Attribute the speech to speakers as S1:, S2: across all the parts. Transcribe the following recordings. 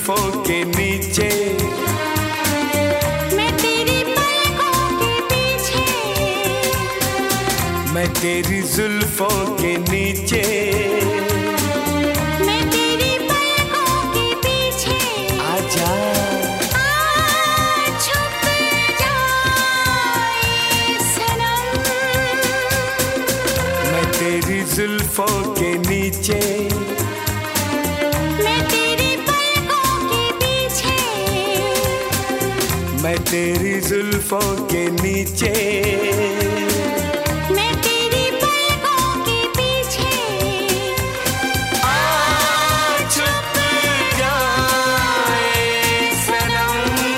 S1: जुल्फों के नीचे,
S2: मैं तेरी पलकों के पीछे,
S1: मैं तेरी जुल्फों के नीचे,
S2: मैं तेरी पलकों के पीछे।
S1: आजा
S2: छुप जाए सनम,
S1: मैं तेरी जुल्फों के नीचे,
S2: मैं तेरी पलकों के पीछे,
S1: मैं तेरी जुल्फों के नीचे,
S2: मैं तेरी पलकों के पीछे।
S1: छुप जाए सनम।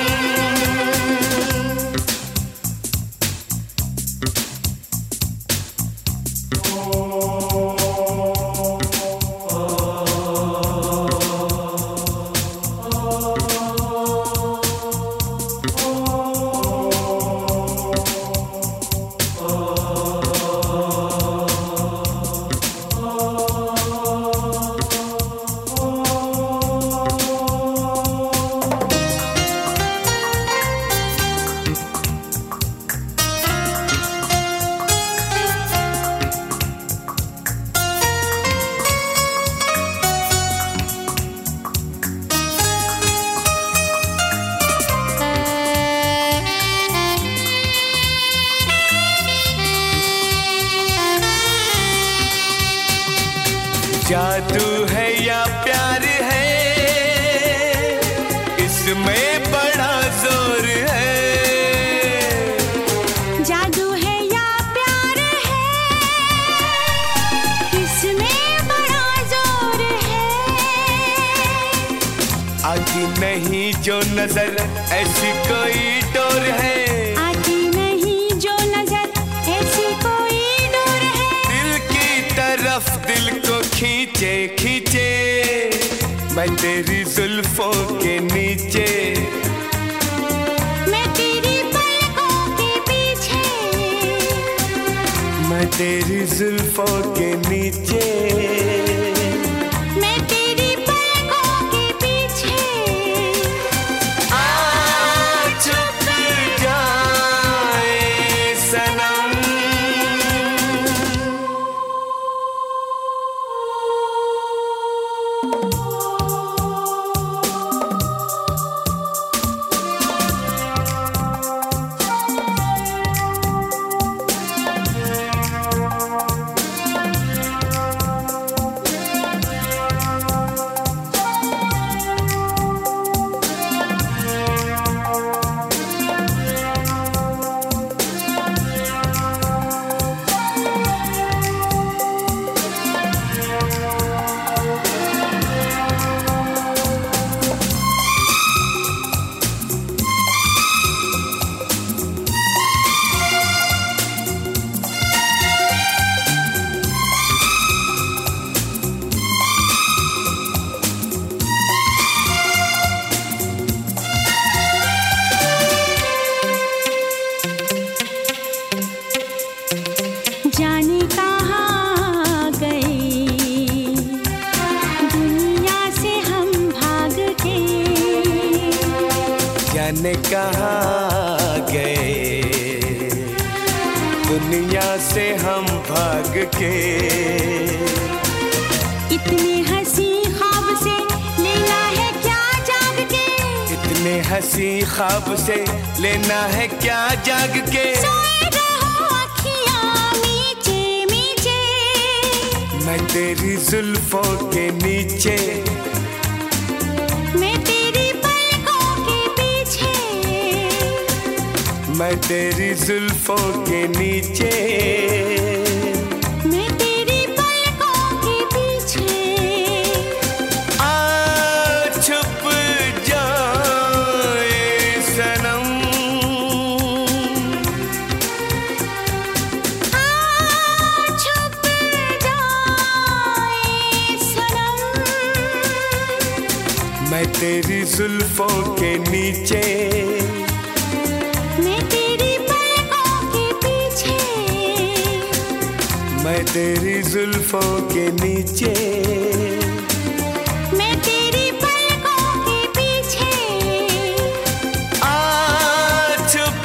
S1: जादू है या प्यार है, इसमें बड़ा जोर है।
S2: जादू है या प्यार है, इसमें बड़ा जोर है।
S1: आती नहीं जो नजर ऐसी कोई डोर है,
S2: आती नहीं जो नजर ऐसी कोई डोर है।
S1: दिल की तरफ दिल को खींचे खींचे, मैं तेरी जुल्फों के नीचे,
S2: मैं तेरी पलकों के पीछे,
S1: मैं तेरी जुल्फों के नीचे,
S2: मैं तेरी पलकों के पीछे।
S1: छुप जाए सनम।
S2: जाने कहाँ गए दुनिया से हम भाग के,
S1: जाने कहाँ गए दुनिया से हम भाग के।
S2: इतने हंसी ख्वाब से लेना है क्या जाग के,
S1: इतने हंसी ख्वाब से लेना है क्या जाग के।
S2: सोए रहो अखियाँ मीचे मीचे,
S1: मैं तेरी जुल्फों के नीचे,
S2: मैं तेरी पलकों के पीछे,
S1: मैं तेरी जुल्फों के नीचे,
S2: मैं तेरी पलकों के पीछे।
S1: छुप जाए सनम।
S2: छुप जाए सनम,
S1: मैं तेरी जुल्फों के नीचे,
S2: मैं तेरी पलकों के पीछे,
S1: मैं तेरी जुल्फों के नीचे,
S2: मैं तेरी पलकों के पीछे।
S1: छुप